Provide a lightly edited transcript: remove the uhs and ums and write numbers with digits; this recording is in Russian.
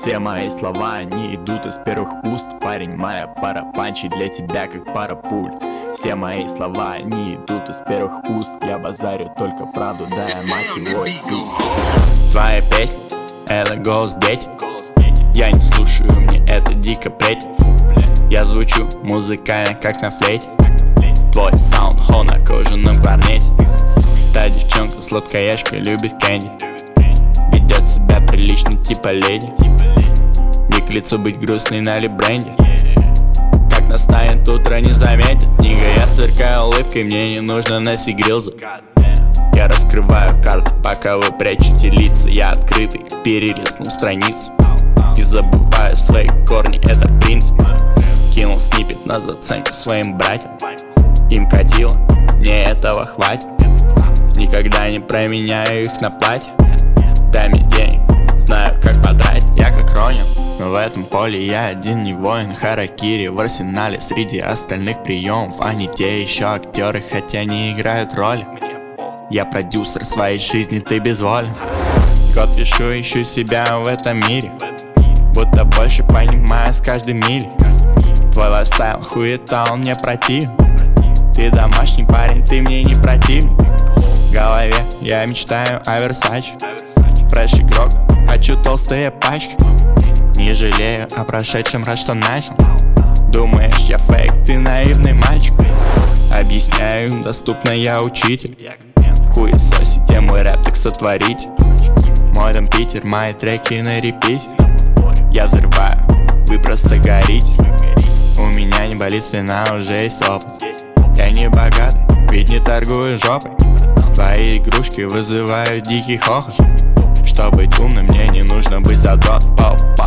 Все мои слова, они идут из первых уст. Парень, моя пара панчей для тебя как пара пуль. Все мои слова, они идут из первых уст. Я базарю только правду, да я мать его иисус. Твоя песня, это голос дети. Я не слушаю, мне это дико претит. Я звучу музыкально, как на флейте. Твой саунд-хол на кожаном кларнете. Та девчонка сладкоежка любит кэнди. Ведет себя прилично, типа леди. Не к лицу быть грустной на либренде. Как настанет утро, не заметит книга. Я сверкаю улыбкой, мне не нужно носить грилзу. Я раскрываю карты, пока вы прячете лица. Я открытый, перелистнул страницу. Не забываю свои корни, это принцип. Кинул сниппет на заценку своим братьям. Им катило, мне этого хватит. Никогда не променяю их на платье. Дай мне денег, знаю как потратить. Я как Ронин, но в этом поле я один не воин. Харакири в арсенале среди остальных приемов. Они те еще актеры, хотя не играют роли. Я продюсер своей жизни, ты безволен. Год пишу, ищу себя в этом мире. Будто больше понимаю с каждой мили. Твой лайфстайл хуета, он мне противен. Ты домашний парень, ты мне не противник. В голове я мечтаю о Версаче. Фреш игрок, хочу толстые пачки. Не жалею о прошедшем, раз что начал. Думаешь, я фейк, ты наивный мальчик. Объясняю, доступно я учитель. Хуесосите мой рэп, так сотворите. Мой дом Питер, мои треки на репите. Я взрываю, вы просто горите. У меня не болит спина, уже есть опыт. Я не богатый, ведь не торгую жопой. Твои игрушки вызывают дикий хохот. Чтобы быть умным, мне не нужно быть задротом.